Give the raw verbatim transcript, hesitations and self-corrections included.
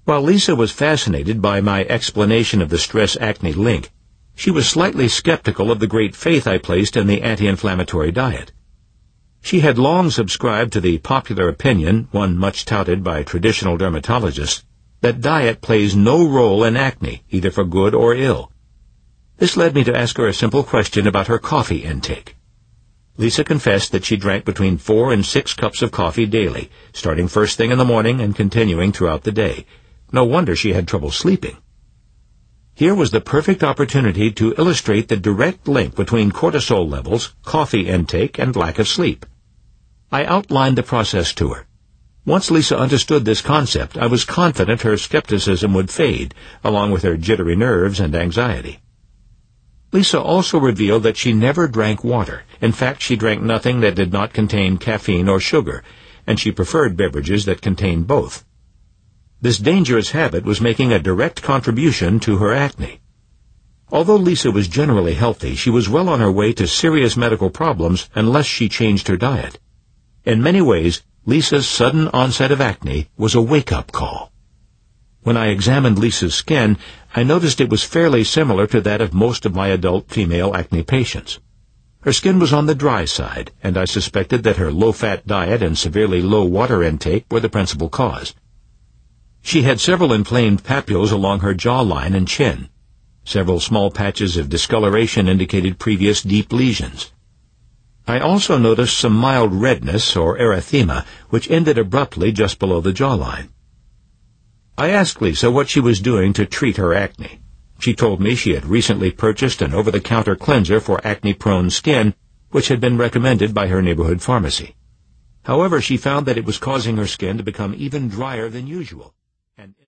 While Lisa was fascinated by my explanation of the stress-acne link, she was slightly skeptical of the great faith I placed in the anti-inflammatory diet. She had long subscribed to the popular opinion, one much touted by traditional dermatologists, that diet plays no role in acne, either for good or ill. This led me to ask her a simple question about her coffee intake. Lisa confessed that she drank between four and six cups of coffee daily, starting first thing in the morning and continuing throughout the day. No wonder she had trouble sleeping. Here was the perfect opportunity to illustrate the direct link between cortisol levels, coffee intake, and lack of sleep. I outlined the process to her. Once Lisa understood this concept, I was confident her skepticism would fade, along with her jittery nerves and anxiety. Lisa also revealed that she never drank water. In fact, she drank nothing that did not contain caffeine or sugar, and she preferred beverages that contained both. This dangerous habit was making a direct contribution to her acne. Although Lisa was generally healthy, she was well on her way to serious medical problems unless she changed her diet. In many ways, Lisa's sudden onset of acne was a wake-up call. When I examined Lisa's skin, I noticed it was fairly similar to that of most of my adult female acne patients. Her skin was on the dry side, and I suspected that her low-fat diet and severely low water intake were the principal cause. She had several inflamed papules along her jawline and chin. Several small patches of discoloration indicated previous deep lesions. I also noticed some mild redness or erythema, which ended abruptly just below the jawline. I asked Lisa what she was doing to treat her acne. She told me she had recently purchased an over-the-counter cleanser for acne-prone skin, which had been recommended by her neighborhood pharmacy. However, she found that it was causing her skin to become even drier than usual. And